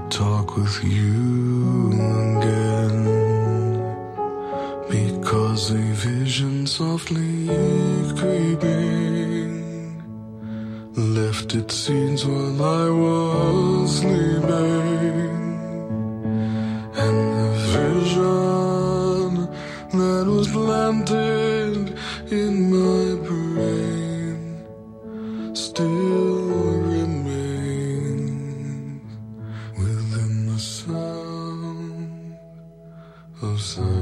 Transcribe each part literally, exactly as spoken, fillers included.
talk with you again, because a vision softly creeping left its seeds while I was sleeping, and the vision that was planted in my brain still remains within the sound of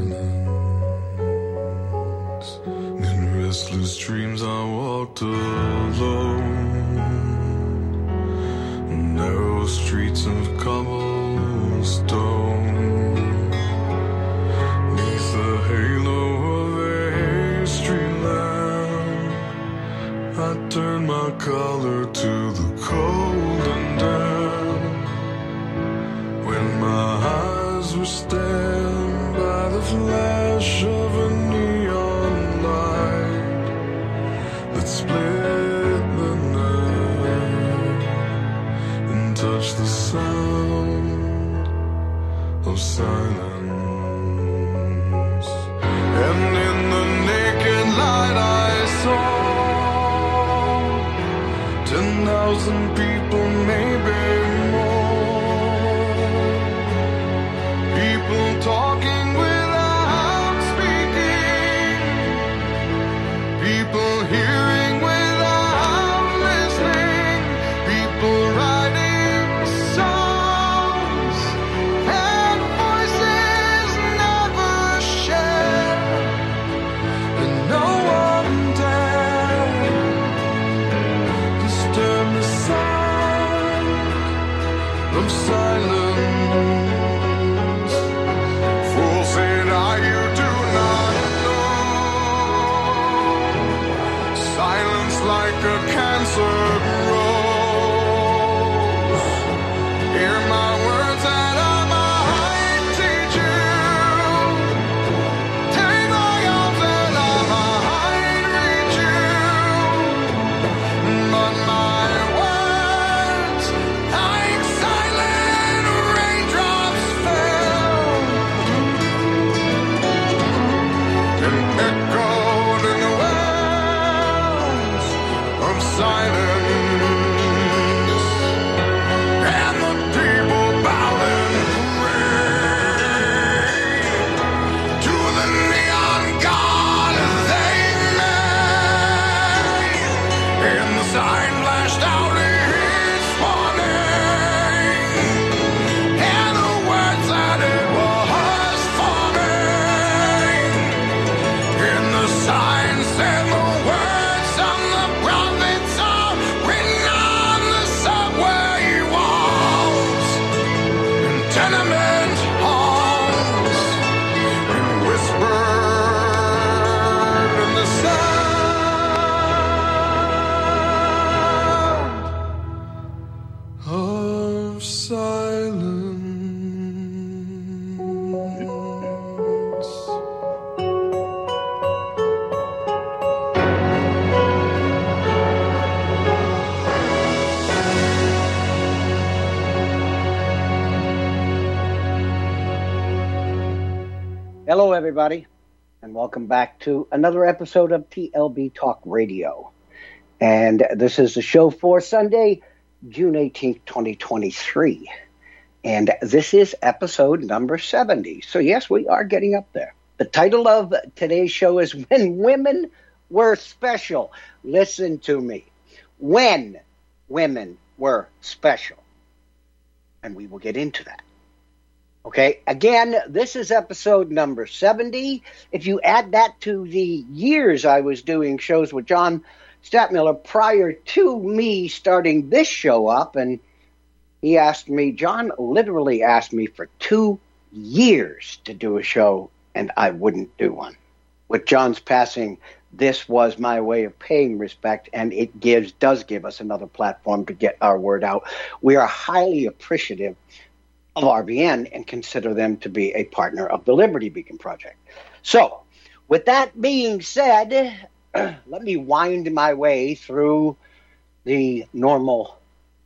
silence. In restless dreams I walked alone, narrow streets of cobblestone, neath the halo of a street lamp. I turned my collar to the cold and damp, when my eyes were stabbed by the flash of a neon light that split the night and touched the sound of silence. And in the naked light I saw ten thousand people, maybe more, people talking without speaking, people hearing without listening, people writing songs and voices never shared, and no one dared disturb the sound of silence. Fool, said I, you do not know. Silence like a cancer grows. Hear my words that I might teach you. Take my arms that I might reach you. But my words, like silent raindrops, fell and echoed in the wells of silence. And the people bowed and prayed to the neon god they made, and the sign flashed out his warning, and the words that it was forming, and the sign said the words of the prophets are written on the subway walls and tenement halls, and whispered in the sound of silence. Hello, everybody, and welcome back to another episode of T L B Talk Radio. And this is the show for Sunday, June eighteenth, twenty twenty-three. And this is episode number seventy. So, yes, we are getting up there. The title of today's show is When Women Were Special. Listen to me. When women were special. And we will get into that. Okay, again, this is episode number seventy. If you add that to the years I was doing shows with John Stadtmiller prior to me starting this show up, and he asked me, John literally asked me for two years to do a show, and I wouldn't do one. With John's passing, this was my way of paying respect, and it gives does give us another platform to get our word out. We are highly appreciative of R B N and consider them to be a partner of the Liberty Beacon Project. So, with that being said, let me wind my way through the normal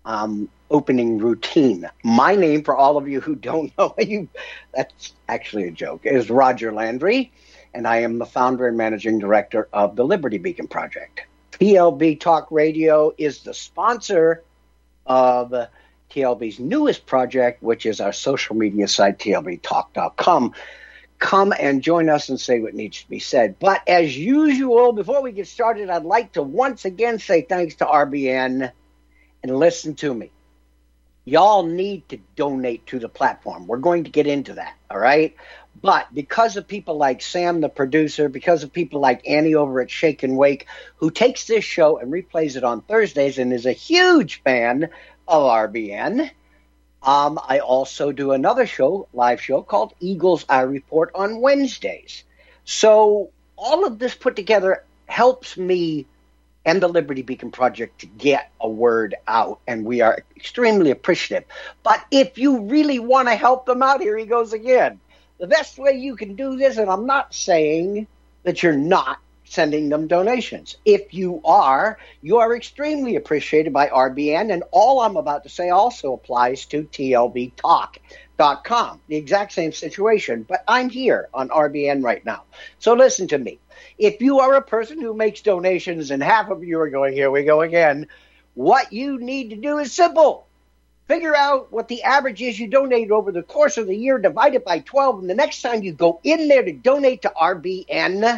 um, opening routine. My name, for all of you who don't know, you that's actually a joke, is Roger Landry, and I am the founder and managing director of the Liberty Beacon Project. T L B Talk Radio is the sponsor of T L B's newest project, which is our social media site, T L B talk dot com. Come and join us and say what needs to be said. But as usual, before we get started, I'd like to once again say thanks to R B N, and listen to me. Y'all need to donate to the platform. We're going to get into that, all right? But because of people like Sam, the producer, because of people like Annie over at Shake and Wake, who takes this show and replays it on Thursdays and is a huge fan of R B N, um, I also do another show, live show, called Eagles Eye Report on Wednesdays. So all of this put together helps me and the Liberty Beacon Project to get a word out, and we are extremely appreciative. But if you really want to help them out, here he goes again. The best way you can do this, and I'm not saying that you're not sending them donations. If you are, you are extremely appreciated by R B N, and all I'm about to say also applies to T L B talk dot com. The exact same situation, but I'm here on R B N right now. So listen to me. If you are a person who makes donations, and half of you are going, here we go again, what you need to do is simple. Figure out what the average is you donate over the course of the year, divide it by twelve, and the next time you go in there to donate to R B N,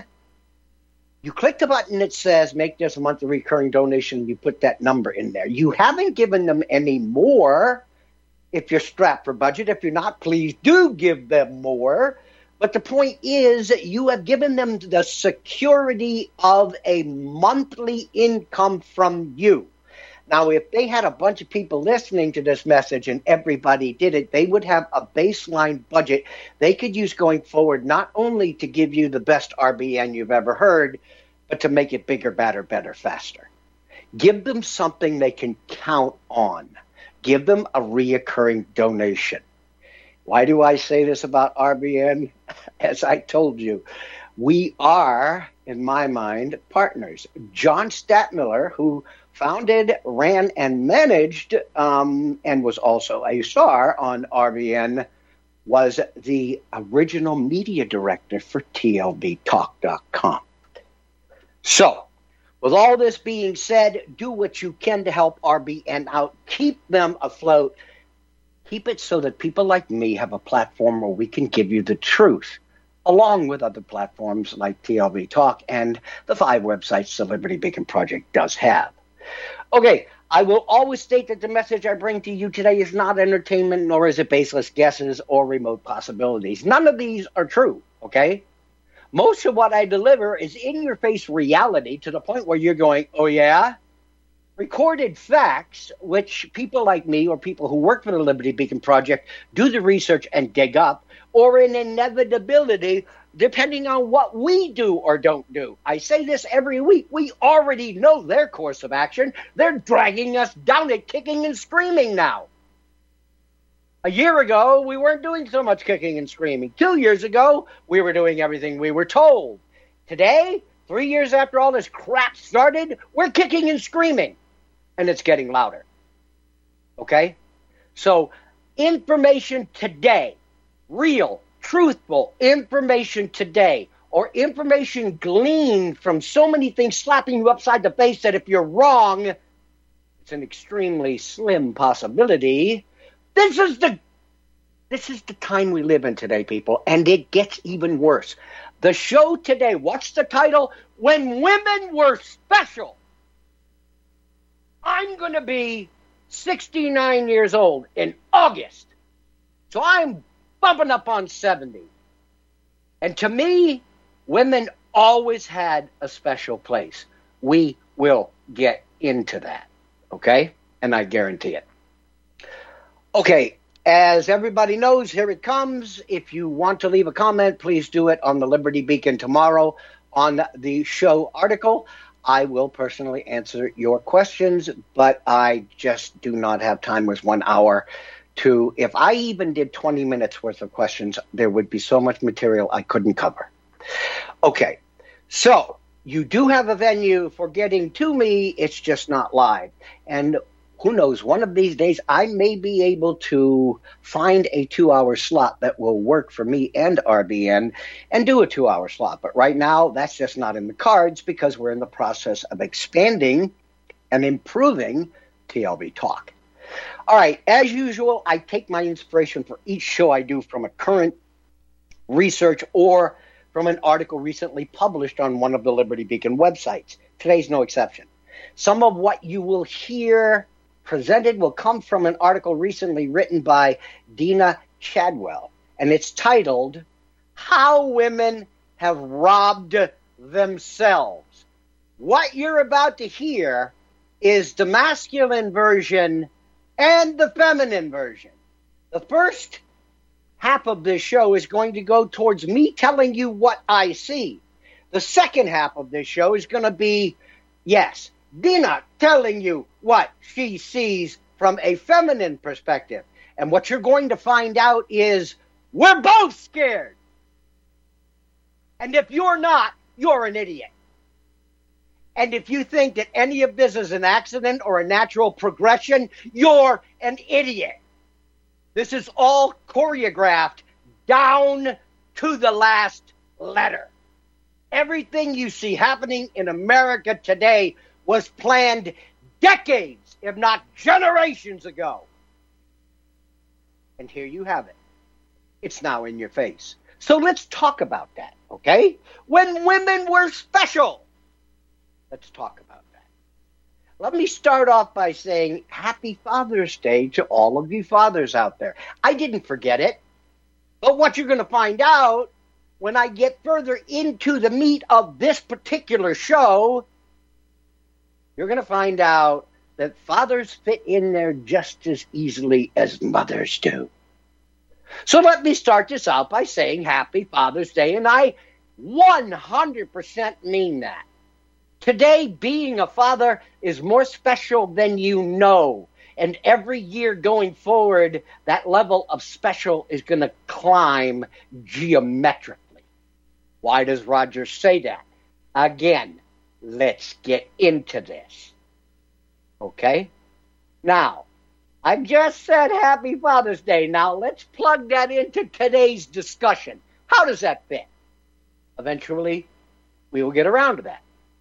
you click the button that says make this a monthly recurring donation, and you put that number in there. You haven't given them any more if you're strapped for budget. If you're not, please do give them more. But the point is, you have given them the security of a monthly income from you. Now, if they had a bunch of people listening to this message and everybody did it, they would have a baseline budget they could use going forward, not only to give you the best R B N you've ever heard, but to make it bigger, better, better, faster. Give them something they can count on. Give them a reoccurring donation. Why do I say this about R B N? As I told you, we are, in my mind, partners. John Stadtmiller, who founded, ran, and managed, um, and was also a star on R B N, was the original media director for T L B talk dot com. So, with all this being said, do what you can to help R B N out. Keep them afloat. Keep it so that people like me have a platform where we can give you the truth, along with other platforms like T L B Talk and the five websites the Liberty Beacon Project does have. Okay, I will always state that the message I bring to you today is not entertainment, nor is it baseless guesses or remote possibilities. None of these are true, okay? Most of what I deliver is in-your-face reality to the point where you're going, oh yeah? Recorded facts, which people like me or people who work for the Liberty Beacon Project do the research and dig up, or an inevitability depending on what we do or don't do. I say this every week. We already know their course of action. They're dragging us down it, kicking and screaming now. A year ago, we weren't doing so much kicking and screaming. Two years ago, we were doing everything we were told. Today, three years after all this crap started, we're kicking and screaming. And it's getting louder. Okay? So, information today, real, truthful information today, or information gleaned from so many things slapping you upside the face that if you're wrong, it's an extremely slim possibility. This is the this is the time we live in today, people, and it gets even worse. The show today, what's the title? When Women Were Special. I'm going to be sixty-nine years old in August. So I'm bumping up on seventy. And to me, women always had a special place. We will get into that, okay? And I guarantee it. Okay, as everybody knows, here it comes. If you want to leave a comment, please do it on the Liberty Beacon tomorrow on the show article. I will personally answer your questions, but I just do not have time with one hour to, if I even did twenty minutes worth of questions, there would be so much material I couldn't cover. Okay, so you do have a venue for getting to me, it's just not live. And who knows, one of these days I may be able to find a two-hour slot that will work for me and R B N and do a two-hour slot. But right now, that's just not in the cards because we're in the process of expanding and improving T L B Talk. All right, as usual, I take my inspiration for each show I do from a current research or from an article recently published on one of the Liberty Beacon websites. Today's no exception. Some of what you will hear presented will come from an article recently written by Dina Chadwell, and it's titled, How Women Have Robbed Themselves. What you're about to hear is the masculine version and the feminine version. The first half of this show is going to go towards me telling you what I see. The second half of this show is going to be, yes, Dina telling you what she sees from a feminine perspective. And what you're going to find out is we're both scared. And if you're not, you're an idiot. And if you think that any of this is an accident or a natural progression, you're an idiot. This is all choreographed down to the last letter. Everything you see happening in America today was planned decades, if not generations ago. And here you have it. It's now in your face. So let's talk about that, okay? When women were special. Let's talk about that. Let me start off by saying Happy Father's Day to all of you fathers out there. I didn't forget it. But what you're going to find out when I get further into the meat of this particular show, you're going to find out that fathers fit in there just as easily as mothers do. So let me start this out by saying Happy Father's Day, and I one hundred percent mean that. Today, being a father is more special than you know. And every year going forward, that level of special is going to climb geometrically. Why does Roger say that? Again, let's get into this. Okay? Now, I just said Happy Father's Day. Now, let's plug that into today's discussion. How does that fit? Eventually, we will get around to that.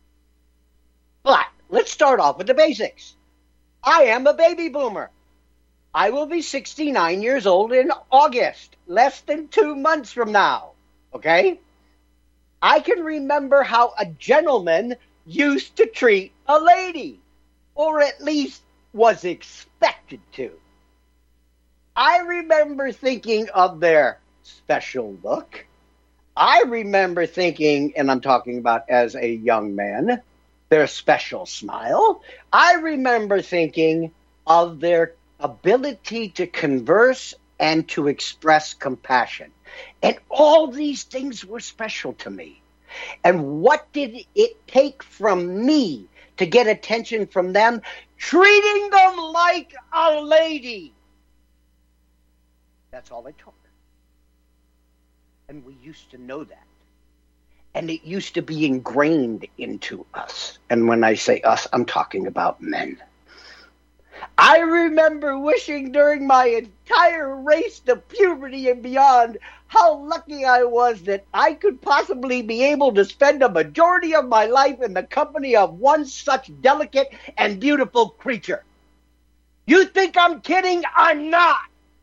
But let's start off with the basics. I am a baby boomer. I will be sixty-nine years old in August, less than two months from now. Okay? I can remember how a gentleman used to treat a lady, or at least was expected to. I remember thinking of their special look. I remember thinking, and I'm talking about as a young man, their special smile. I remember thinking of their ability to converse and to express compassion. And all these things were special to me. And what did it take from me to get attention from them? Treating them like a lady. That's all it took. And we used to know that. And it used to be ingrained into us. And when I say us, I'm talking about men. I remember wishing during my entire race to puberty and beyond how lucky I was that I could possibly be able to spend a majority of my life in the company of one such delicate and beautiful creature. You think I'm kidding? I'm not.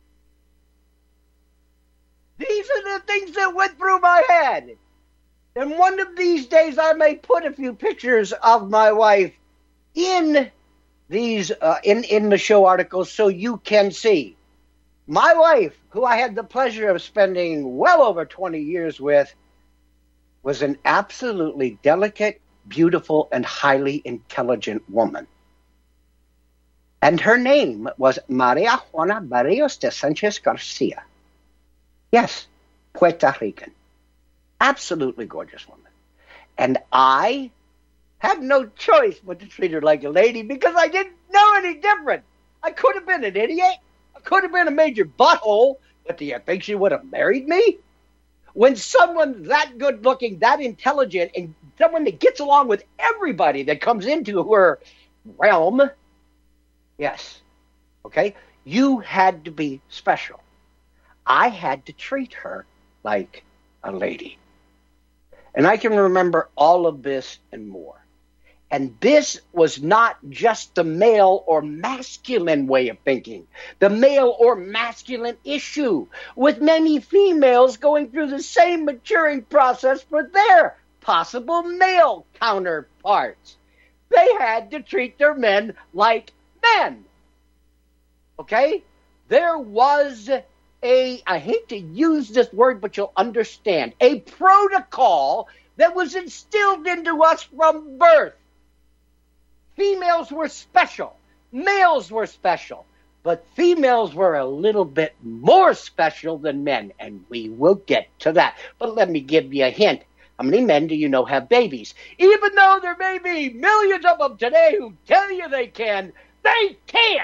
These are the things that went through my head. And one of these days I may put a few pictures of my wife in these uh, in, in the show articles so you can see. My wife, who I had the pleasure of spending well over twenty years with, was an absolutely delicate, beautiful, and highly intelligent woman. And her name was Maria Juana Barrios de Sanchez Garcia. Yes, Puerto Rican. Absolutely gorgeous woman. And I had no choice but to treat her like a lady because I didn't know any different. I could have been an idiot. I could have been a major butthole. But do you think she would have married me? When someone that good looking, that intelligent, and someone that gets along with everybody that comes into her realm Yes. Okay? You had to be special. I had to treat her like a lady. And I can remember all of this and more. And this was not just the male or masculine way of thinking, the male or masculine issue, with many females going through the same maturing process for their possible male counterparts. They had to treat their men like men. Okay? There was a, I hate to use this word, but you'll understand, a protocol that was instilled into us from birth. Females were special. Males were special. But females were a little bit more special than men, and we will get to that. But let me give you a hint. How many men do you know have babies? Even though there may be millions of them today who tell you they can, they can't.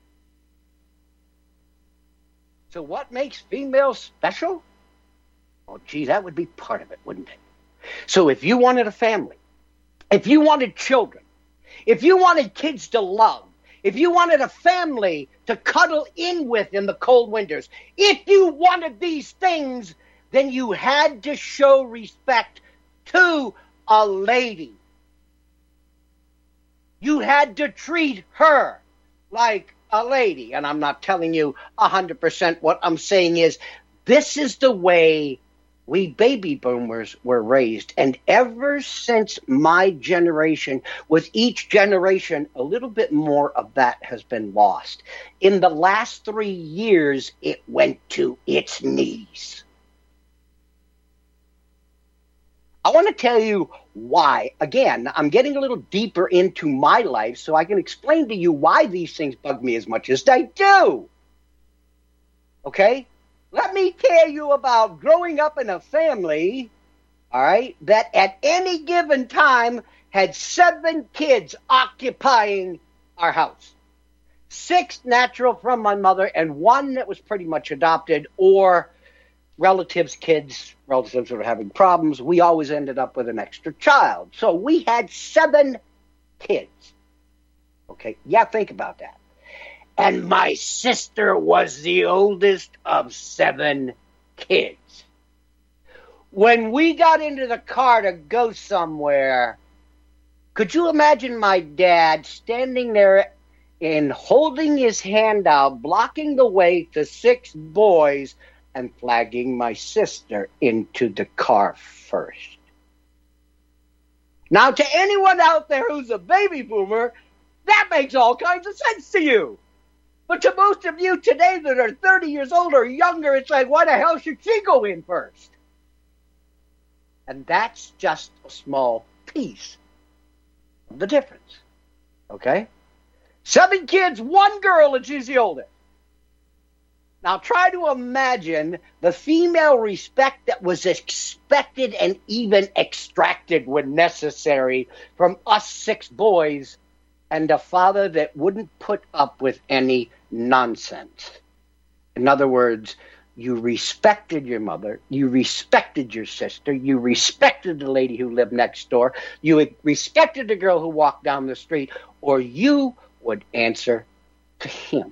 So what makes females special? Oh, gee, that would be part of it, wouldn't it? So if you wanted a family, if you wanted children, if you wanted kids to love, if you wanted a family to cuddle in with in the cold winters, if you wanted these things, then you had to show respect to a lady. You had to treat her like a lady. And I'm not telling you one hundred percent. What I'm saying is this is the way we baby boomers were raised. And ever since my generation, with each generation, a little bit more of that has been lost. In the last three years, it went to its knees. I want to tell you why. Again, I'm getting a little deeper into my life so I can explain to you why these things bug me as much as they do. Okay? Let me tell you about growing up in a family, all right, that at any given time had seven kids occupying our house. Six natural from my mother and one that was pretty much adopted or relatives' kids, relatives who were having problems. We always ended up with an extra child. So we had seven kids. Okay, yeah, think about that. And my sister was the oldest of seven kids. When we got into the car to go somewhere, could you imagine my dad standing there and holding his hand out, blocking the way to six boys and flagging my sister into the car first? Now, to anyone out there who's a baby boomer, that makes all kinds of sense to you. But to most of you today that are thirty years old or younger, it's like, why the hell should she go in first? And that's just a small piece of the difference. Okay? Seven kids, one girl, and she's the oldest. Now try to imagine the female respect that was expected and even extracted when necessary from us six boys, and a father that wouldn't put up with any nonsense. In other words, you respected your mother, you respected your sister, you respected the lady who lived next door, you respected the girl who walked down the street, or you would answer to him.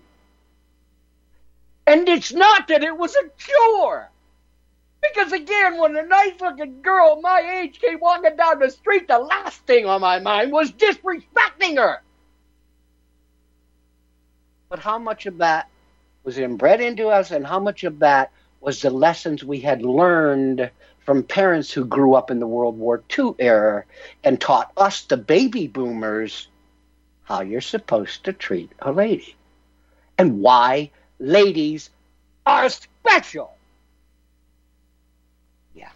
And it's not that it was a chore. Because again, when a nice-looking girl my age came walking down the street, the last thing on my mind was disrespecting her. But how much of that was inbred into us, and how much of that was the lessons we had learned from parents who grew up in the World War Two era and taught us, the baby boomers, how you're supposed to treat a lady and why ladies are special. Yeah.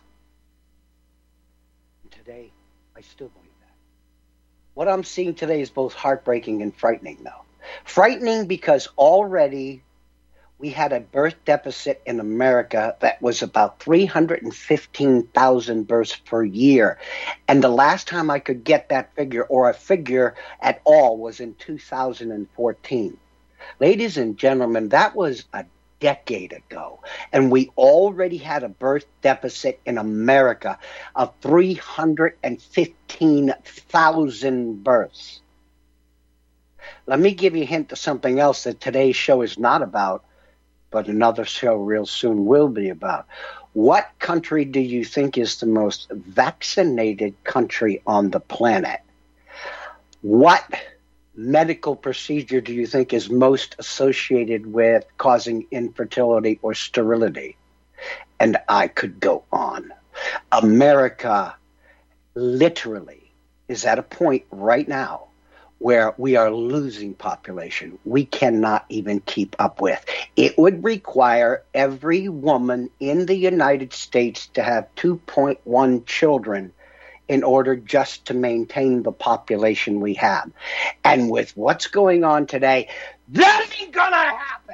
And today, I still believe that. What I'm seeing today is both heartbreaking and frightening, though. Frightening because already we had a birth deficit in America that was about three hundred fifteen thousand births per year. And the last time I could get that figure, or a figure at all, was in two thousand fourteen. Ladies and gentlemen, that was a decade ago. And we already had a birth deficit in America of three hundred fifteen thousand births. Let me give you a hint of something else that today's show is not about, but another show real soon will be about. What country do you think is the most vaccinated country on the planet? What medical procedure do you think is most associated with causing infertility or sterility? And I could go on. America literally is at a point right now where we are losing population. We cannot even keep up with. It would require every woman in the United States to have two point one children in order just to maintain the population we have. And with what's going on today, that ain't gonna happen.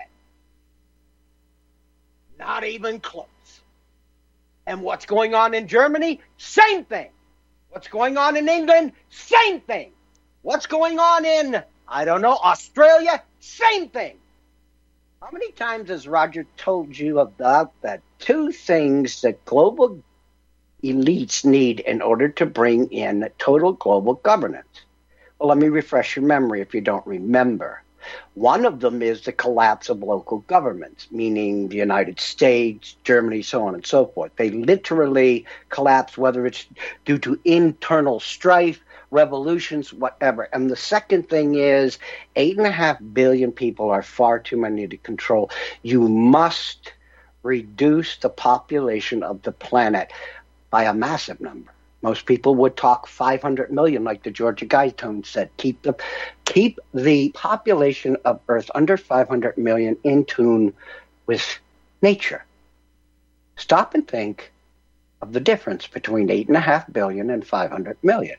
Not even close. And what's going on in Germany? Same thing. What's going on in England? Same thing. What's going on in, I don't know, Australia? Same thing. How many times has Roger told you about the two things that global elites need in order to bring in total global governance? Well, let me refresh your memory if you don't remember. One of them is the collapse of local governments, meaning the United States, Germany, so on and so forth. They literally collapse, whether it's due to internal strife, revolutions, whatever. And the second thing is eight and a half billion people are far too many to control. You must reduce the population of the planet by a massive number. Most people would talk five hundred million, like the Georgia Guidestone said. Keep the keep the population of Earth under five hundred million in tune with nature. Stop and think of the difference between eight and a half billion and five hundred million.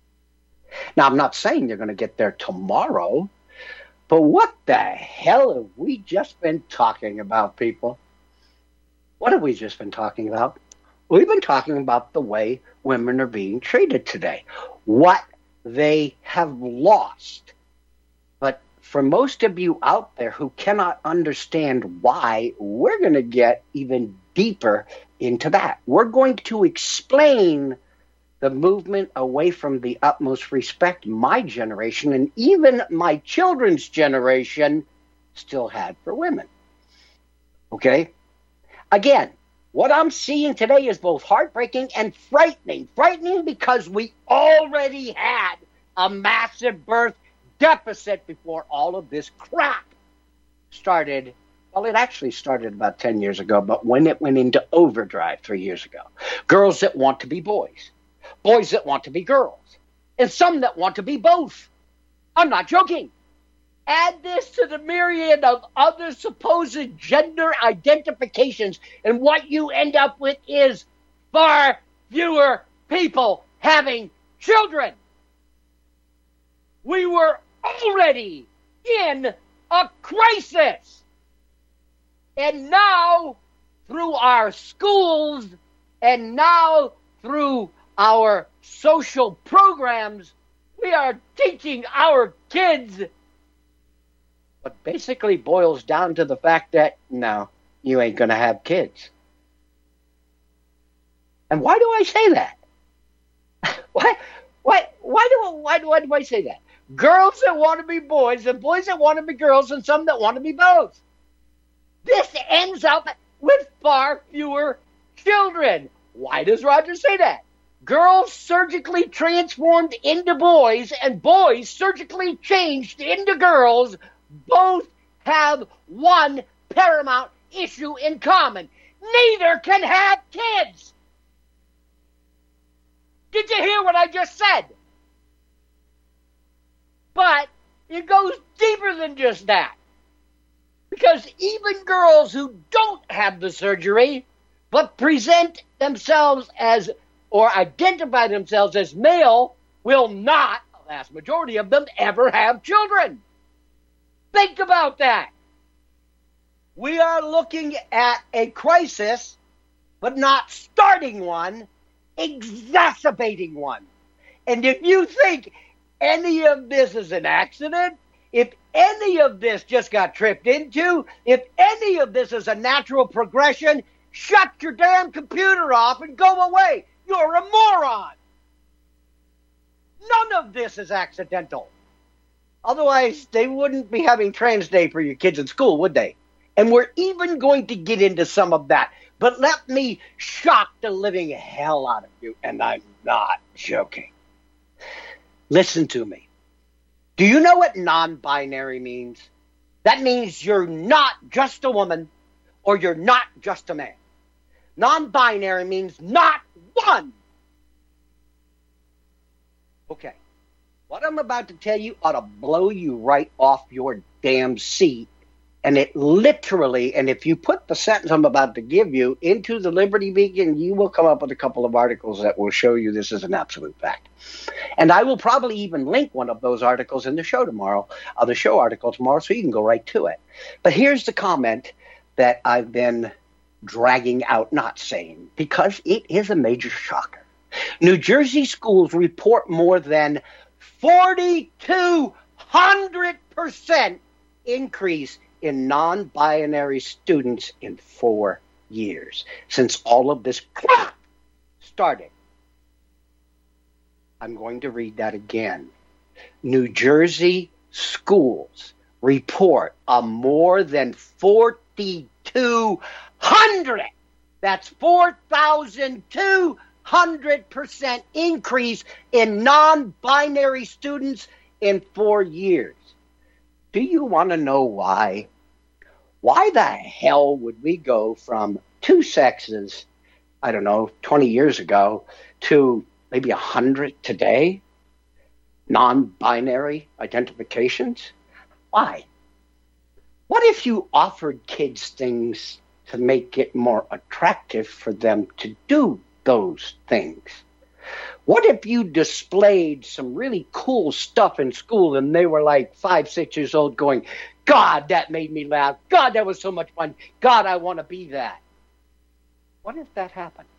Now, I'm not saying you're going to get there tomorrow, but what the hell have we just been talking about, people? What have we just been talking about? We've been talking about the way women are being treated today, what they have lost. But for most of you out there who cannot understand why, we're going to get even deeper into that. We're going to explain the movement away from the utmost respect my generation and even my children's generation still had for women. Okay? Again, what I'm seeing today is both heartbreaking and frightening. Frightening because we already had a massive birth deficit before all of this crap started. Well, it actually started about ten years ago, but when it went into overdrive three years ago. Girls that want to be boys. Boys that want to be girls. And some that want to be both. I'm not joking. Add this to the myriad of other supposed gender identifications, and what you end up with is far fewer people having children. We were already in a crisis. And now, through our schools, and now through our social programs, we are teaching our kids what basically boils down to the fact that, no, you ain't going to have kids. And why do I say that? why, why, why, do, why, why do I say that? Girls that want to be boys and boys that want to be girls and some that want to be both. This ends up with far fewer children. Why does Roger say that? Girls surgically transformed into boys and boys surgically changed into girls both have one paramount issue in common. Neither can have kids. Did you hear what I just said? But it goes deeper than just that. Because even girls who don't have the surgery, but present themselves as, or identify themselves as male, will not, the vast majority of them, ever have children. Think about that. We are looking at a crisis, but not starting one, exacerbating one. And if you think any of this is an accident, if any of this just got tripped into, if any of this is a natural progression, shut your damn computer off and go away. You're a moron. None of this is accidental. Otherwise, they wouldn't be having Trans Day for your kids in school, would they? And we're even going to get into some of that. But let me shock the living hell out of you, and I'm not joking. Listen to me. Do you know what non-binary means? That means you're not just a woman or you're not just a man. Non-binary means not one. Okay. What I'm about to tell you ought to blow you right off your damn seat. And it literally, and if you put the sentence I'm about to give you into the Liberty Beacon, you will come up with a couple of articles that will show you this is an absolute fact. And I will probably even link one of those articles in the show tomorrow, uh, the show article tomorrow, so you can go right to it. But here's the comment that I've been dragging out, not saying, because it is a major shocker. New Jersey schools report more than forty-two hundred percent increase in non-binary students in four years since all of this crap started. I'm going to read that again. New Jersey schools report a more than forty-two hundred, that's four thousand two hundred percent increase in non-binary students in four years. Do you want to know why? Why the hell would we go from two sexes, I don't know, twenty years ago, to maybe one hundred today? Non-binary identifications? Why? What if you offered kids things to make it more attractive for them to do those things? What if you displayed some really cool stuff in school and they were like five, six years old going, God, that made me laugh. God, that was so much fun. God, I want to be that. What if that happened?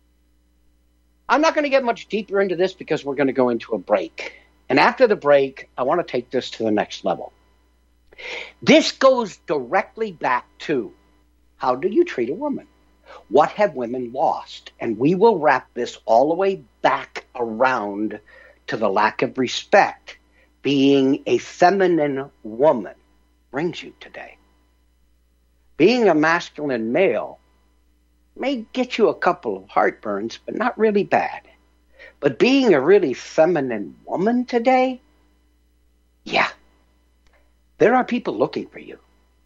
I'm not going to get much deeper into this because we're going to go into a break. And after the break, I want to take this to the next level. This goes directly back to, how do you treat a woman? What have women lost? And we will wrap this all the way back around to the lack of respect being a feminine woman brings you today. Being a masculine male may get you a couple of heartburns, but not really bad. But being a really feminine woman today, yeah, there are people looking for you,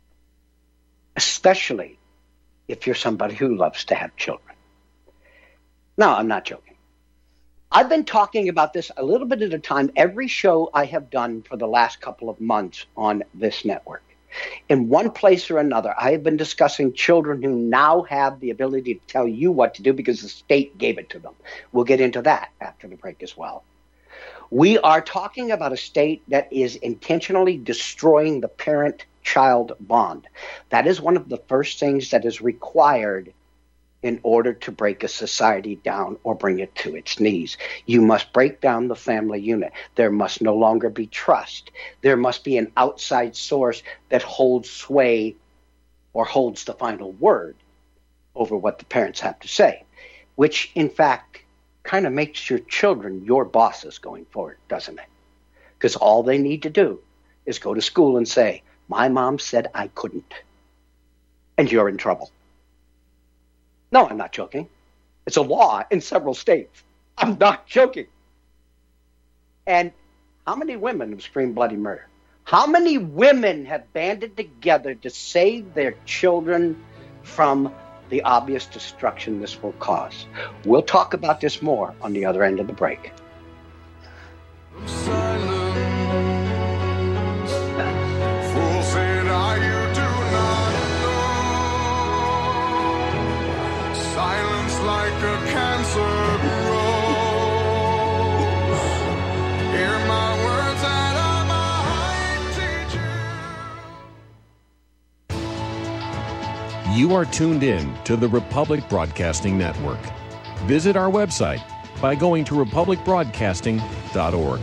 especially if you're somebody who loves to have children. No, I'm not joking. I've been talking about this a little bit at a time every show I have done for the last couple of months on this network. In one place or another, I have been discussing children who now have the ability to tell you what to do because the state gave it to them. We'll get into that after the break as well. We are talking about a state that is intentionally destroying the parent-child bond. That is one of the first things that is required in order to break a society down or bring it to its knees. You must break down the family unit. There must no longer be trust. There must be an outside source that holds sway or holds the final word over what the parents have to say, which in fact kind of makes your children your bosses going forward, doesn't it? Because all they need to do is go to school and say, my mom said I couldn't, and you're in trouble. No, I'm not joking. It's a law in several states. I'm not joking. And how many women have screamed bloody murder? How many women have banded together to save their children from the obvious destruction this will cause? We'll talk about this more on the other end of the break. Like a cancer grows. Hear my words and I'm a high teacher. You are tuned in to the Republic Broadcasting Network. Visit our website by going to republic broadcasting dot org.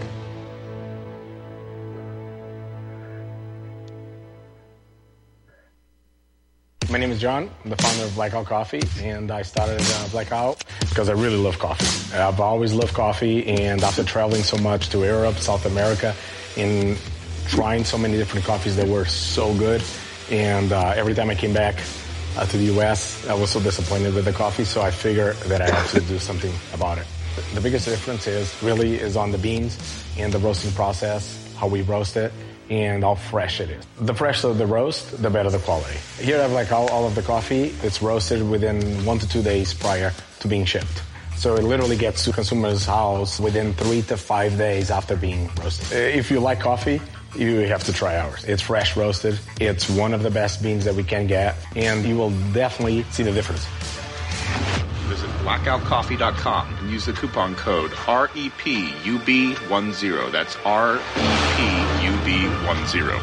My name is John. I'm the founder of Blackout Coffee, and I started uh, Blackout because I really love coffee. I've always loved coffee, and after traveling so much to Europe, South America, and trying so many different coffees that were so good. And uh, every time I came back uh, to the U S, I was so disappointed with the coffee, so I figured that I had to do something about it. The biggest difference is really is on the beans and the roasting process, how we roast it, and how fresh it is. The fresher the roast, the better the quality. Here I have like all, all of the coffee. It's roasted within one to two days prior to being shipped. So it literally gets to consumers' house within three to five days after being roasted. If you like coffee, you have to try ours. It's fresh roasted. It's one of the best beans that we can get, and you will definitely see the difference. Visit blackout coffee dot com and use the coupon code R E P U B ten. That's R E P U B ten.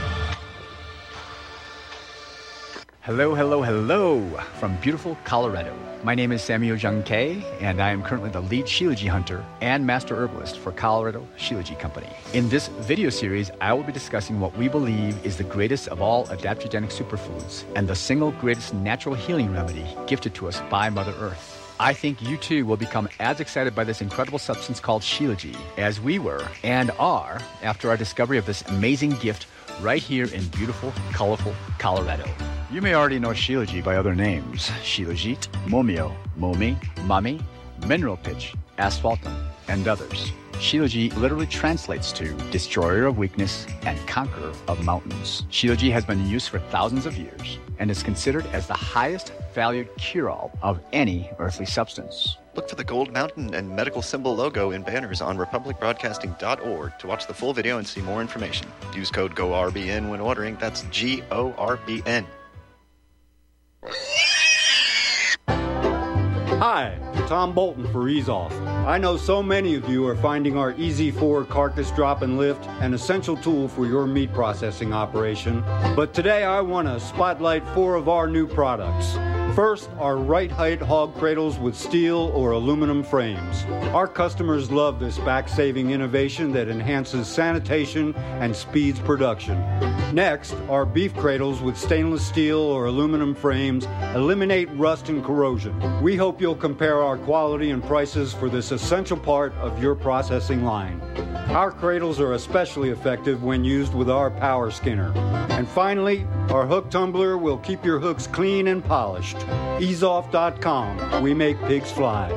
Hello, hello, hello from beautiful Colorado. My name is Samuel Jung Kei, and I am currently the lead Shilajit hunter and master herbalist for Colorado Shilajit Company. In this video series, I will be discussing what we believe is the greatest of all adaptogenic superfoods and the single greatest natural healing remedy gifted to us by Mother Earth. I think you too will become as excited by this incredible substance called Shilajit as we were and are after our discovery of this amazing gift right here in beautiful, colorful Colorado. You may already know Shilajit by other names: Shilajit, Momio, Momi, Mami, Mineral Pitch, Asphaltum, and others. Shilajit literally translates to destroyer of weakness and conqueror of mountains. Shilajit has been in use for thousands of years and is considered as the highest valued cure-all of any earthly substance. Look for the gold mountain and medical symbol logo in banners on republic broadcasting dot org to watch the full video and see more information. Use code G O R B N when ordering. That's G O R B N. Hi, Tom Bolton for EaseOff. I know so many of you are finding our Easy four carcass drop and lift an essential tool for your meat processing operation. But today I want to spotlight four of our new products. First, our right height hog cradles with steel or aluminum frames. Our customers love this back-saving innovation that enhances sanitation and speeds production. Next, our beef cradles with stainless steel or aluminum frames eliminate rust and corrosion. We hope you'll compare our quality and prices for this essential part of your processing line. Our cradles are especially effective when used with our power skinner. And finally, our hook tumbler will keep your hooks clean and polished. ease off dot com. We make pigs fly.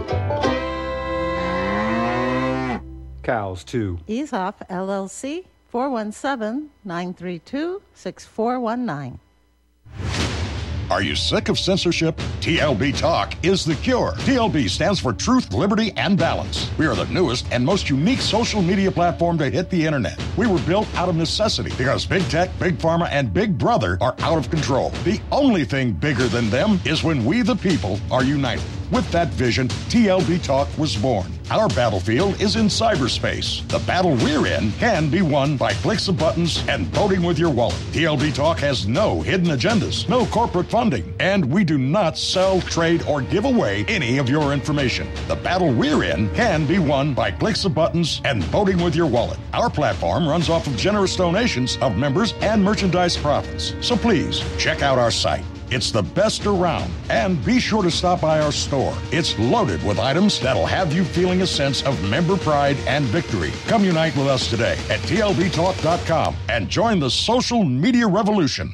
Cows, too. EaseOff, L L C, four one seven, nine three two, six four one nine. Are you sick of censorship? T L B Talk is the cure. T L B stands for Truth, Liberty, and Balance. We are the newest and most unique social media platform to hit the internet. We were built out of necessity because big tech, big pharma, and big brother are out of control. The only thing bigger than them is when we the people are united. With that vision, T L B Talk was born. Our battlefield is in cyberspace. The battle we're in can be won by clicks of buttons and voting with your wallet. T L B Talk has no hidden agendas, no corporate funding, and we do not sell, trade, or give away any of your information. The battle we're in can be won by clicks of buttons and voting with your wallet. Our platform runs off of generous donations of members and merchandise profits. So please, check out our site. It's the best around. And be sure to stop by our store. It's loaded with items that'll have you feeling a sense of member pride and victory. Come unite with us today at T L B talk dot com and join the social media revolution.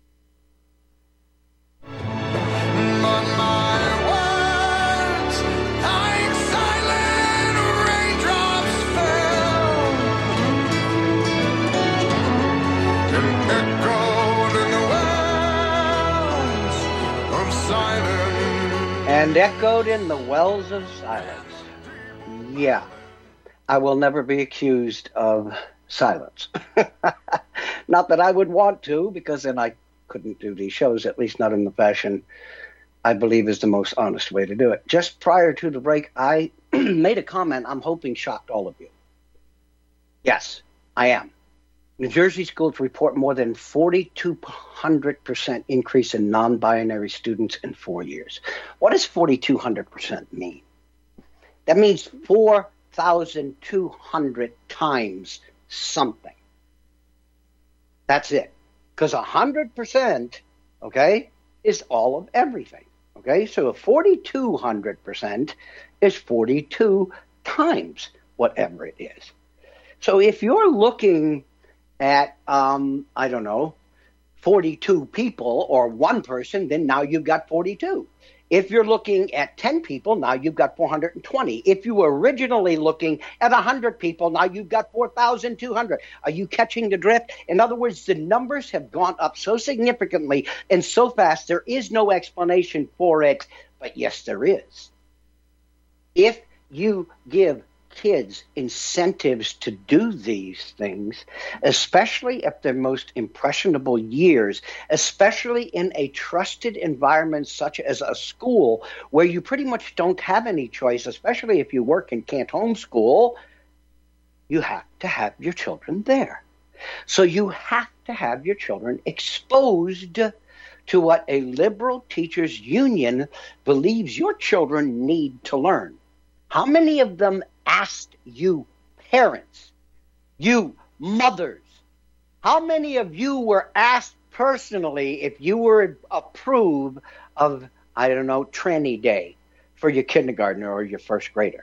And echoed in the wells of silence. Yeah, I will never be accused of silence. Not that I would want to, because then I couldn't do these shows, at least not in the fashion I believe is the most honest way to do it. Just prior to the break, I made a comment I'm hoping shocked all of you. Yes, I am. New Jersey schools report more than forty-two hundred percent increase in non-binary students in four years. What does forty-two hundred percent mean? That means four thousand two hundred times something. That's it. Because one hundred percent, okay, is all of everything. Okay, so forty-two hundred percent is forty-two times whatever it is. So if you're looking at, um, I don't know, forty-two people or one person, then now you've got forty-two. If you're looking at ten people, now you've got four hundred twenty. If you were originally looking at one hundred people, now you've got four thousand two hundred. Are you catching the drift? In other words, the numbers have gone up so significantly and so fast, there is no explanation for it. But yes, there is. If you give kids incentives to do these things, especially at their most impressionable years, especially in a trusted environment such as a school where you pretty much don't have any choice, especially if you work and can't homeschool, you have to have your children there. So you have to have your children exposed to what a liberal teachers union believes your children need to learn. How many of them asked you parents, you mothers, how many of you were asked personally if you were approve of, I don't know, tranny day for your kindergartner or your first grader?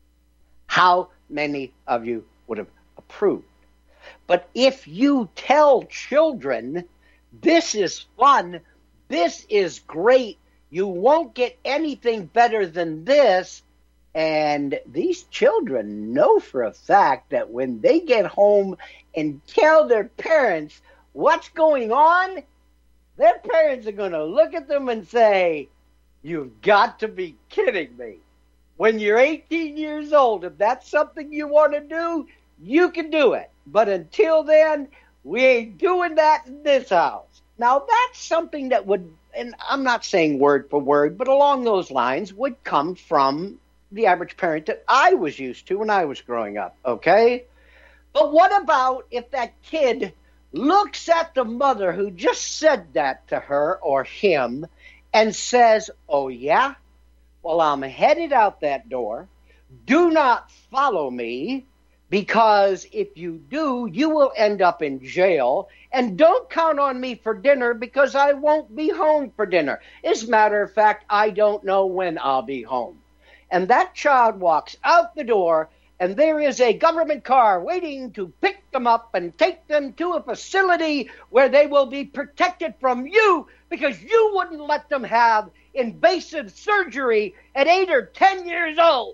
How many of you would have approved? But if you tell children, this is fun, this is great, you won't get anything better than this, and these children know for a fact that when they get home and tell their parents what's going on, their parents are going to look at them and say, you've got to be kidding me. When you're eighteen years old, if that's something you want to do, you can do it. But until then, we ain't doing that in this house. Now, that's something that would, and I'm not saying word for word, but along those lines would come from the average parent that I was used to when I was growing up, okay? But what about if that kid looks at the mother who just said that to her or him and says, oh, yeah? Well, I'm headed out that door. Do not follow me, because if you do, you will end up in jail. And don't count on me for dinner, because I won't be home for dinner. As a matter of fact, I don't know when I'll be home. And that child walks out the door, and there is a government car waiting to pick them up and take them to a facility where they will be protected from you, because you wouldn't let them have invasive surgery at eight or ten years old.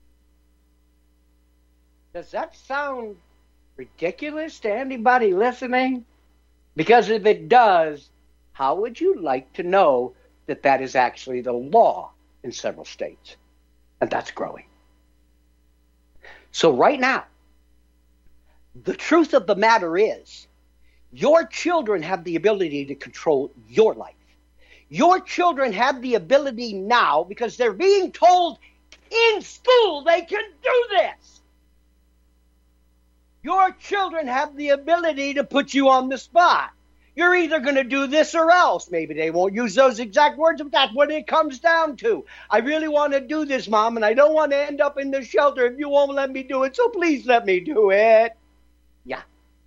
Does that sound ridiculous to anybody listening? Because if it does, how would you like to know that that is actually the law in several states? And that's growing. So right now, the truth of the matter is, your children have the ability to control your life. Your children have the ability now, because they're being told in school they can do this. Your children have the ability to put you on the spot. You're either going to do this or else. Maybe they won't use those exact words, but that's what it comes down to. I really want to do this, Mom, and I don't want to end up in the shelter if you won't let me do it, so please let me do it. Yeah.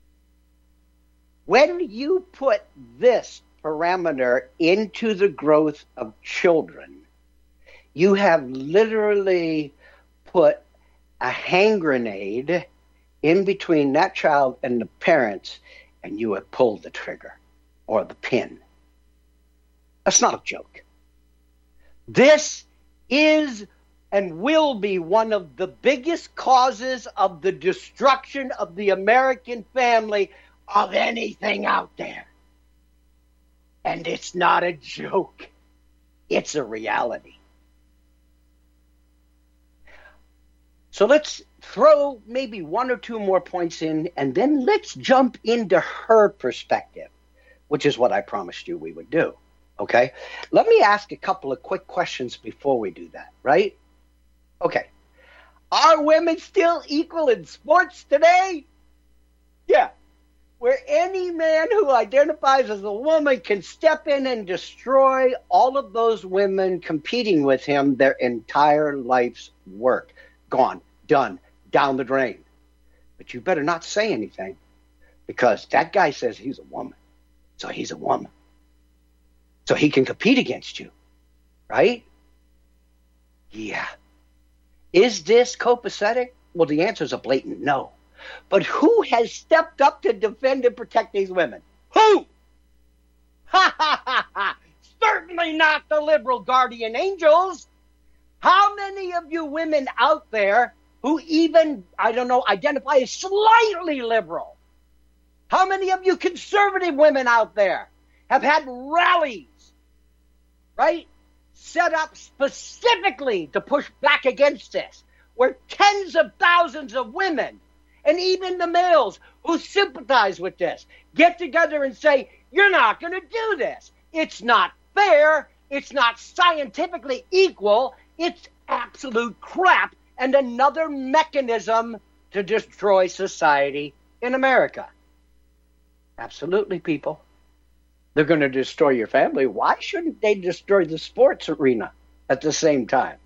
When you put this parameter into the growth of children, you have literally put a hand grenade in between that child and the parents, and you have pulled the trigger or the pin. That's not a joke. This is and will be one of the biggest causes of the destruction of the American family of anything out there. And it's not a joke. It's a reality. So let's throw maybe one or two more points in, and then let's jump into her perspective, which is what I promised you we would do. Okay? Let me ask a couple of quick questions before we do that, right? Okay. Are women still equal in sports today? Yeah. Where any man who identifies as a woman can step in and destroy all of those women competing with him, their entire life's work. Gone. Done. Down the drain. But you better not say anything, because that guy says he's a woman. So he's a woman. So he can compete against you. Right? Yeah. Is this copacetic? Well, the answer is a blatant no. But who has stepped up to defend and protect these women? Who? Ha ha ha ha! Certainly not the liberal guardian angels. How many of you women out there who even, I don't know, identify as slightly liberal? How many of you conservative women out there have had rallies, right, set up specifically to push back against this, where tens of thousands of women and even the males who sympathize with this get together and say, you're not going to do this. It's not fair. It's not scientifically equal. It's absolute crap and another mechanism to destroy society in America. Absolutely, people. They're going to destroy your family. Why shouldn't they destroy the sports arena at the same time?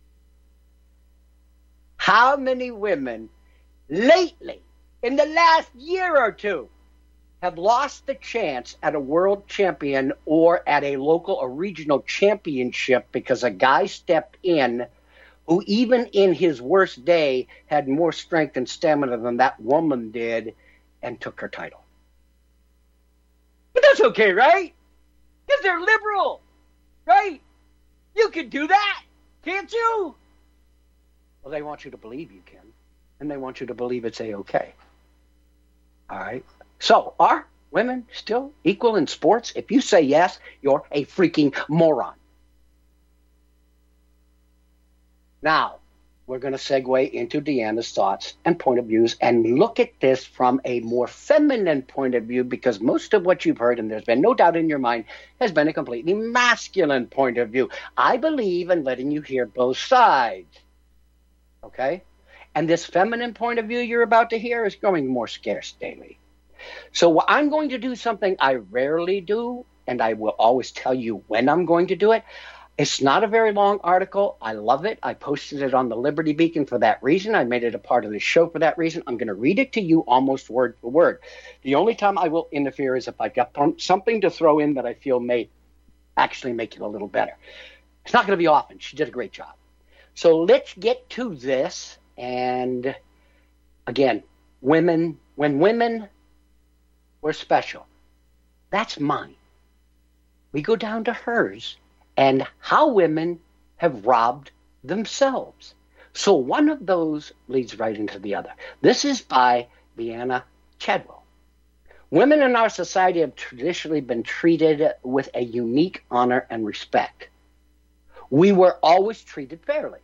How many women lately, in the last year or two, have lost the chance at a world champion or at a local or regional championship because a guy stepped in who even in his worst day had more strength and stamina than that woman did and took her title? But that's okay, right? Because they're liberal, right? You can do that, can't you? Well, they want you to believe you can, and they want you to believe it's A-okay. All right? So, are women still equal in sports? If you say yes, you're a freaking moron. Now, we're going to segue into Deanna's thoughts and point of views and look at this from a more feminine point of view, because most of what you've heard, and there's been no doubt in your mind, has been a completely masculine point of view. I believe in letting you hear both sides. Okay? And this feminine point of view you're about to hear is growing more scarce daily. So I'm going to do something I rarely do, and I will always tell you when I'm going to do it. It's not a very long article. I love it. I posted it on the Liberty Beacon for that reason. I made it a part of the show for that reason. I'm going to read it to you almost word for word. The only time I will interfere is if I've got something to throw in that I feel may actually make it a little better. It's not going to be often. She did a great job. So let's get to this. And again, women, when women were special, that's mine. We go down to hers and how women have robbed themselves. So one of those leads right into the other. This is by Deanna Chadwell. Women in our society have traditionally been treated with a unique honor and respect. We were always treated fairly.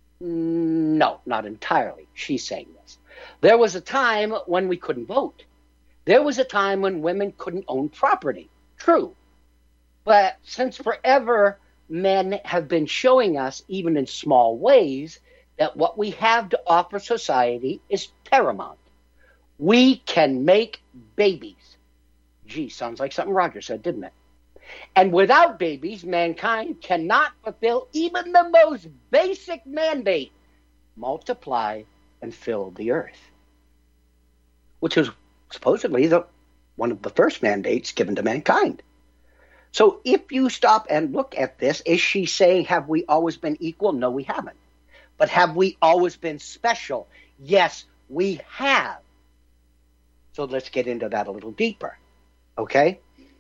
No, not entirely. She's saying this. There was a time when we couldn't vote. There was a time when women couldn't own property. True. But since forever, men have been showing us, even in small ways, that what we have to offer society is paramount. We can make babies. Gee, sounds like something Roger said, didn't it? And without babies, mankind cannot fulfill even the most basic mandate, multiply and fill the earth, which is supposedly the one of the first mandates given to mankind. So if you stop and look at this, is she saying, have we always been equal? No, we haven't. But have we always been special? Yes, we have. So let's get into that a little deeper, okay?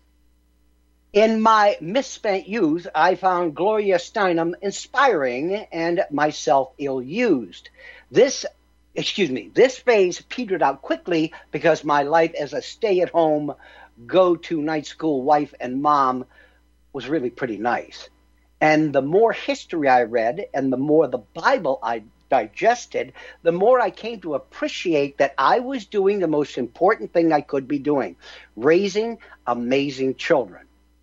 In my misspent youth, I found Gloria Steinem inspiring and myself ill-used. This, excuse me, this phase petered out quickly because my life as a stay-at-home, go-to-night school wife and mom was really pretty nice. And the more history I read and the more the Bible I digested, the more I came to appreciate that I was doing the most important thing I could be doing, raising amazing children.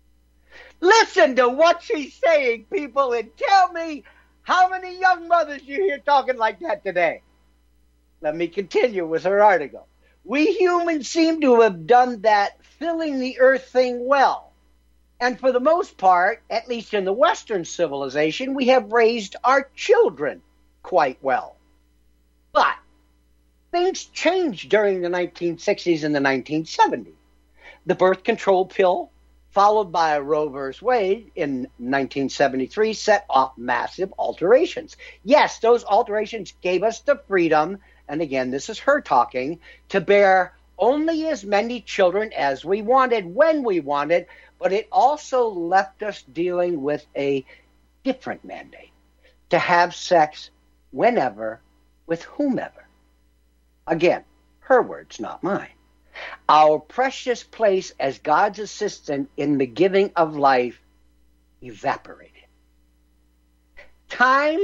Listen to what she's saying, people, and tell me how many young mothers you hear talking like that today. Let me continue with her article. We humans seem to have done that filling the earth thing well. And for the most part, at least in the Western civilization, we have raised our children quite well. But things changed during the nineteen sixties and the nineteen seventies. The birth control pill, followed by Roe versus Wade in nineteen seventy-three, set off massive alterations. Yes, those alterations gave us the freedom and again, this is her talking, to bear only as many children as we wanted when we wanted, but it also left us dealing with a different mandate, to have sex whenever, with whomever. Again, her words, not mine. Our precious place as God's assistant in the giving of life evaporated. Time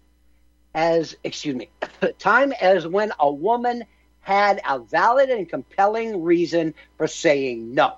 as, excuse me, time as when a woman had a valid and compelling reason for saying no.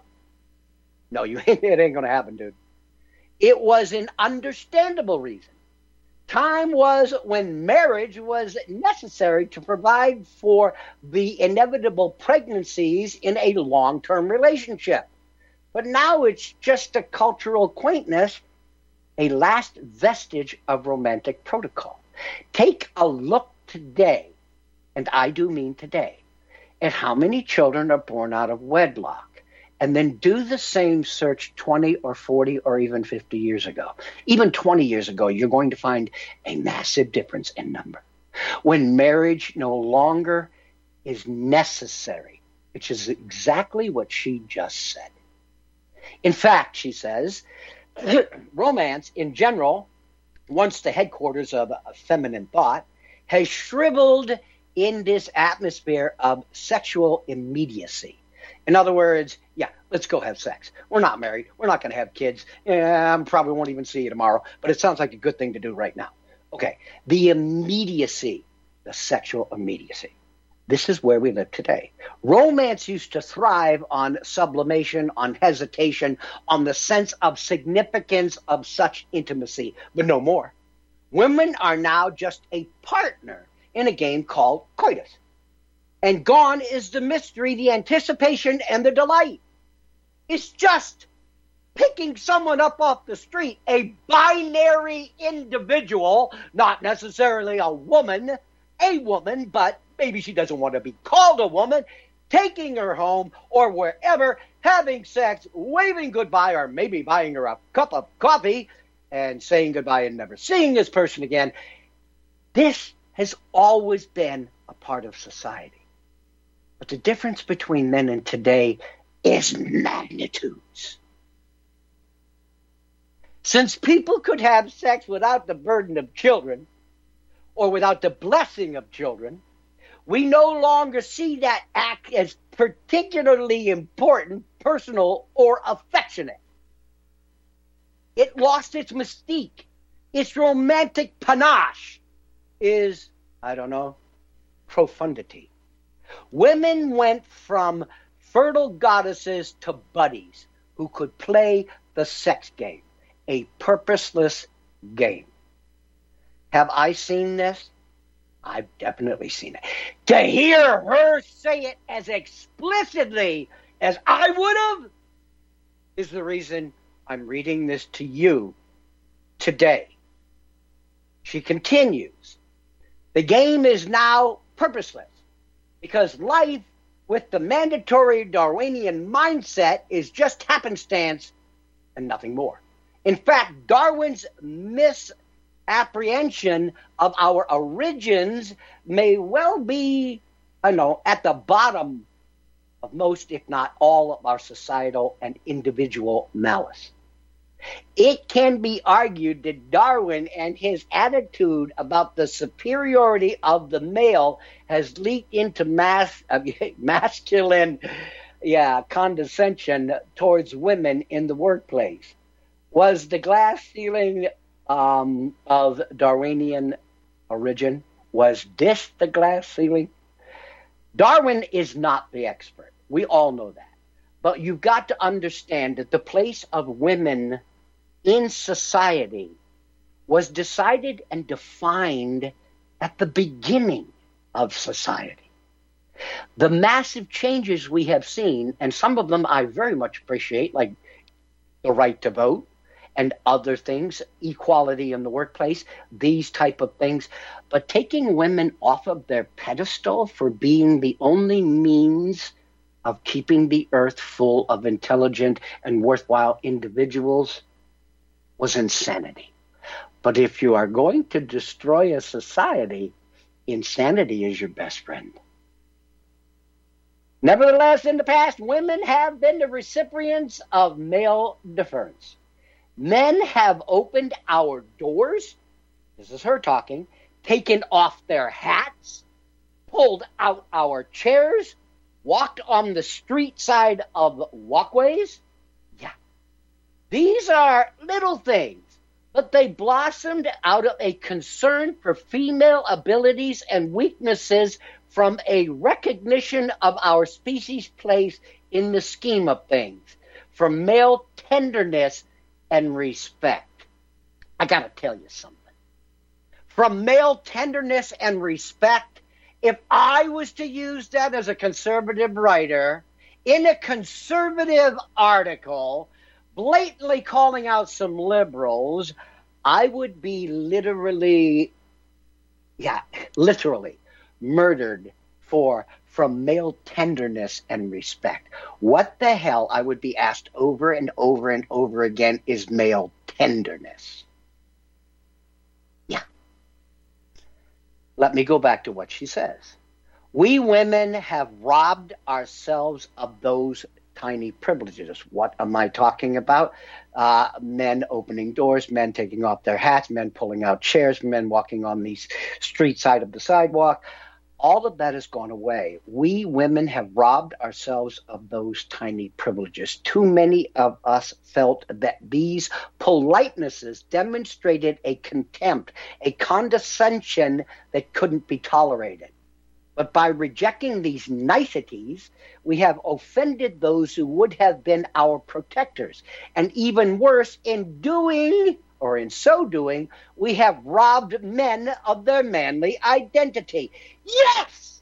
No, you it ain't going to happen, dude. It was an understandable reason. Time was when marriage was necessary to provide for the inevitable pregnancies in a long-term relationship. But now it's just a cultural quaintness, a last vestige of romantic protocol. Take a look today, and I do mean today, at how many children are born out of wedlock. And then do the same search twenty or forty or even fifty years ago. Even twenty years ago, you're going to find a massive difference in number. When marriage no longer is necessary, which is exactly what she just said. In fact, she says, romance in general, once the headquarters of feminine thought, has shriveled in this atmosphere of sexual immediacy. In other words, yeah, let's go have sex. We're not married. We're not going to have kids. Yeah, I probably won't even see you tomorrow, but it sounds like a good thing to do right now. Okay, the immediacy, the sexual immediacy. This is where we live today. Romance used to thrive on sublimation, on hesitation, on the sense of significance of such intimacy, but no more. Women are now just a partner in a game called coitus. And gone is the mystery, the anticipation, and the delight. It's just picking someone up off the street, a binary individual, not necessarily a woman, a woman, but maybe she doesn't want to be called a woman, taking her home or wherever, having sex, waving goodbye, or maybe buying her a cup of coffee and saying goodbye and never seeing this person again. This has always been a part of society. But the difference between then and today is magnitudes. Since people could have sex without the burden of children, or without the blessing of children, we no longer see that act as particularly important, personal, or affectionate. It lost its mystique. Its romantic panache is, I don't know, profundity. Women went from fertile goddesses to buddies who could play the sex game, a purposeless game. Have I seen this? I've definitely seen it. To hear her say it as explicitly as I would have is the reason I'm reading this to you today. She continues, the game is now purposeless because life with the mandatory Darwinian mindset is just happenstance and nothing more. In fact, Darwin's misapprehension of our origins may well be, I know, at the bottom of most, if not all, of our societal and individual malice. It can be argued that Darwin and his attitude about the superiority of the male has leaked into mass, uh, masculine yeah, condescension towards women in the workplace. Was the glass ceiling um, of Darwinian origin? Was this the glass ceiling? Darwin is not the expert. We all know that. But you've got to understand that the place of women in society was decided and defined at the beginning of society. The massive changes we have seen, and some of them I very much appreciate, like the right to vote and other things, equality in the workplace, these type of things, but taking women off of their pedestal for being the only means of keeping the earth full of intelligent and worthwhile individuals was insanity. But if you are going to destroy a society, insanity is your best friend. Nevertheless, in the past, women have been the recipients of male deference. Men have opened our doors, this is her talking, taken off their hats, pulled out our chairs, walked on the street side of walkways. Yeah. These are little things, but they blossomed out of a concern for female abilities and weaknesses from a recognition of our species' place in the scheme of things, from male tenderness and respect. I got to tell you something. From male tenderness and respect, if I was to use that as a conservative writer, in a conservative article, blatantly calling out some liberals, I would be literally, yeah, literally murdered for from male tenderness and respect. What the hell, I would be asked over and over and over again, is male tenderness? Yeah. Let me go back to what she says. We women have robbed ourselves of those tiny privileges. What am I talking about? Uh, men opening doors, men taking off their hats, men pulling out chairs, men walking on the street side of the sidewalk. All of that has gone away. We women have robbed ourselves of those tiny privileges. Too many of us felt that these politenesses demonstrated a contempt, a condescension that couldn't be tolerated. But by rejecting these niceties, we have offended those who would have been our protectors. And even worse, in doing, or in so doing, we have robbed men of their manly identity. Yes!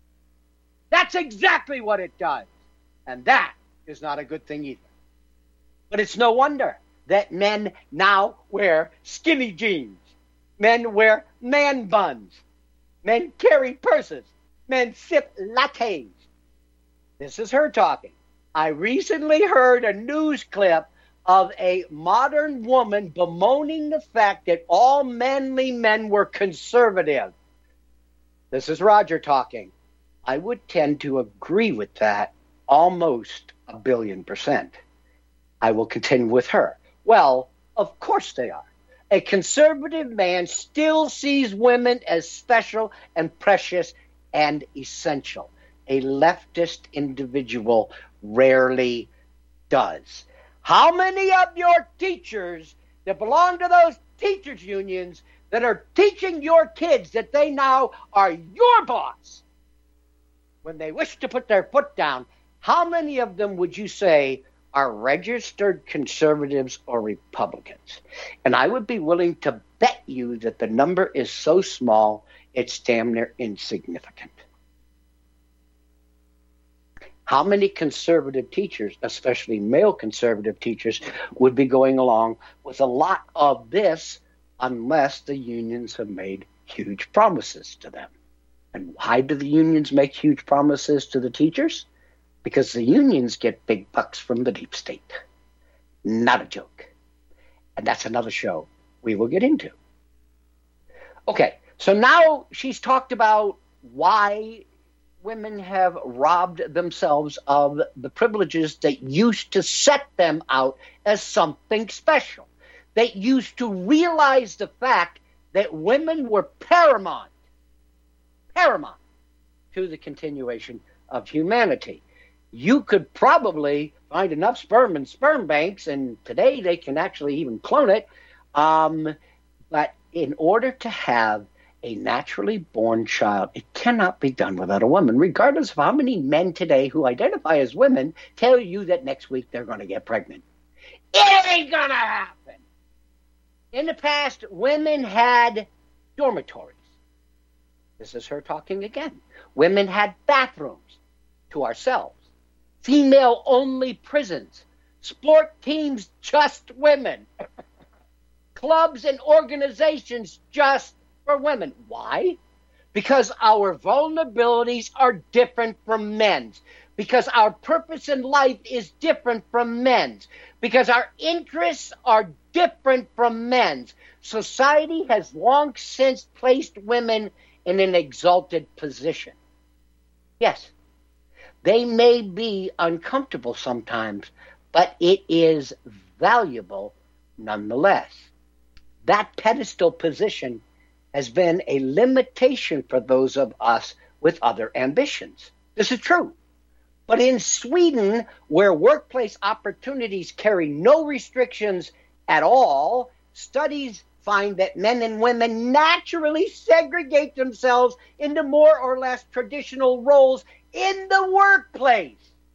That's exactly what it does. And that is not a good thing either. But it's no wonder that men now wear skinny jeans. Men wear man buns. Men carry purses. Men sip lattes. This is her talking. I recently heard a news clip of a modern woman bemoaning the fact that all manly men were conservative. This is Roger talking. I would tend to agree with that almost a billion percent. I will continue with her. Well, of course they are. A conservative man still sees women as special and precious and essential. A leftist individual rarely does. How many of your teachers that belong to those teachers' unions that are teaching your kids that they now are your boss when they wish to put their foot down, how many of them would you say are registered conservatives or Republicans? And I would be willing to bet you that the number is so small it's damn near insignificant. How many conservative teachers, especially male conservative teachers, would be going along with a lot of this unless the unions have made huge promises to them? And why do the unions make huge promises to the teachers? Because the unions get big bucks from the deep state. Not a joke. And that's another show we will get into. Okay, so now she's talked about why women have robbed themselves of the privileges that used to set them out as something special. They used to realize the fact that women were paramount, paramount to the continuation of humanity. You could probably find enough sperm in sperm banks, and today they can actually even clone it. Um, but in order to have a naturally born child, it cannot be done without a woman, regardless of how many men today who identify as women tell you that next week they're going to get pregnant. It ain't going to happen. In the past, women had dormitories. This is her talking again. Women had bathrooms to ourselves. Female-only prisons. Sport teams, just women. Clubs and organizations, just for women. Why? Because our vulnerabilities are different from men's. Because our purpose in life is different from men's. Because our interests are different from men's. Society has long since placed women in an exalted position. Yes, they may be uncomfortable sometimes, but it is valuable nonetheless. That pedestal position has been a limitation for those of us with other ambitions. This is true. But in Sweden, where workplace opportunities carry no restrictions at all, studies find that men and women naturally segregate themselves into more or less traditional roles in the workplace.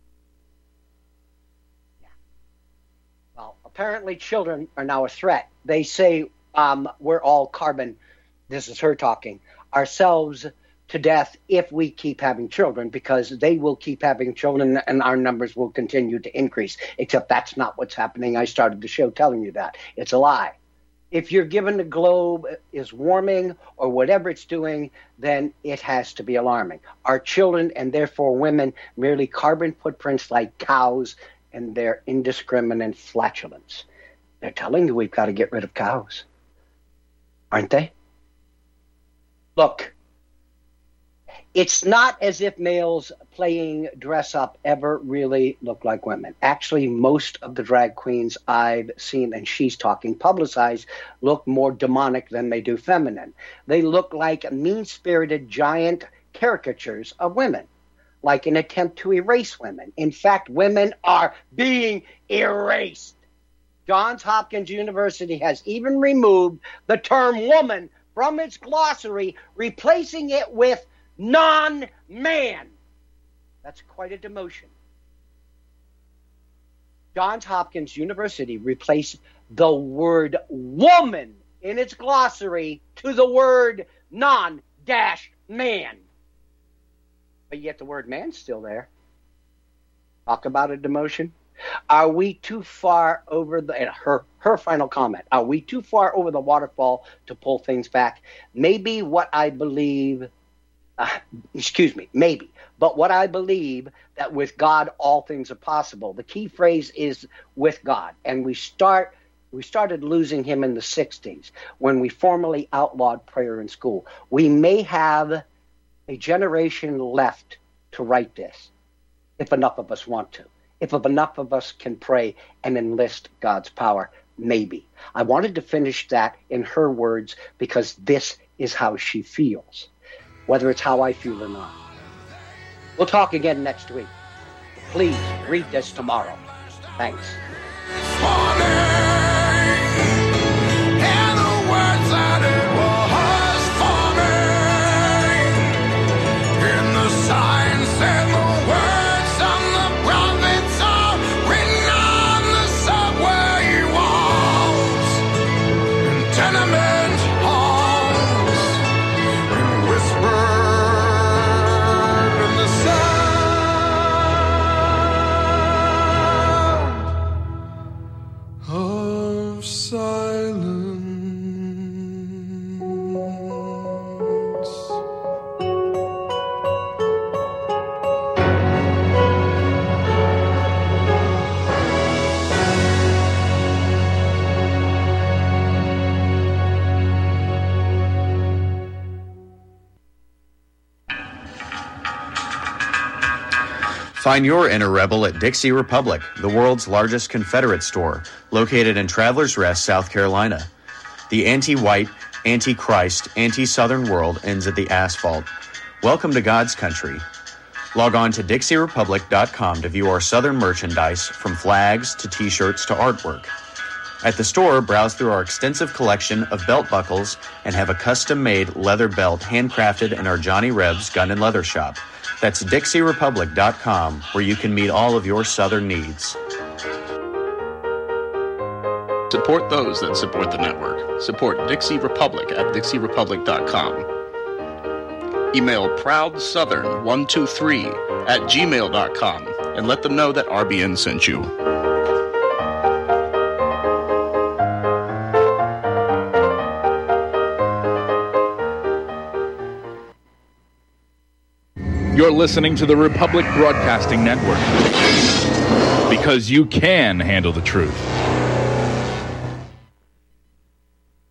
Yeah. Well, apparently children are now a threat. They say um, we're all carbon, this is her talking, ourselves to death if we keep having children, because they will keep having children and our numbers will continue to increase. Except that's not what's happening. I started the show telling you that. It's a lie. If you're given the globe is warming or whatever it's doing, then it has to be alarming. Our children, and therefore women, merely carbon footprints like cows and their indiscriminate flatulence. They're telling you we've got to get rid of cows. Aren't they? Look, it's not as if males playing dress up ever really look like women. Actually, most of the drag queens I've seen, and she's talking publicized, look more demonic than they do feminine. They look like mean-spirited giant caricatures of women, like an attempt to erase women. In fact, women are being erased. Johns Hopkins University has even removed the term woman from its glossary, replacing it with non-man. That's quite a demotion. Johns Hopkins University replaced the word woman in its glossary to the word non-man. But yet the word man's still there. Talk about a demotion. Are we too far over the, and her, her final comment, are we too far over the waterfall to pull things back? Maybe what I believe Uh, excuse me, maybe. But what I believe that with God, all things are possible. The key phrase is with God. And we start, we started losing him in the sixties when we formally outlawed prayer in school. We may have a generation left to write this, if enough of us want to. If enough of us can pray and enlist God's power, maybe. I wanted to finish that in her words because this is how she feels. Whether it's how I feel or not. We'll talk again next week. Please read this tomorrow. Thanks. Find your inner rebel at Dixie Republic, the world's largest Confederate store, located in Travelers Rest, South Carolina. The anti-white, anti-Christ, anti-Southern world ends at the asphalt. Welcome to God's country. Log on to Dixie Republic dot com to view our Southern merchandise, from flags to t-shirts to artwork. At the store, browse through our extensive collection of belt buckles and have a custom-made leather belt handcrafted in our Johnny Rebs Gun and Leather Shop. That's Dixie Republic dot com, where you can meet all of your Southern needs. Support those that support the network. Support Dixie Republic at Dixie Republic dot com. Email proud southern one two three at gmail dot com and let them know that R B N sent you. You're listening to the Republic Broadcasting Network, because you can handle the truth.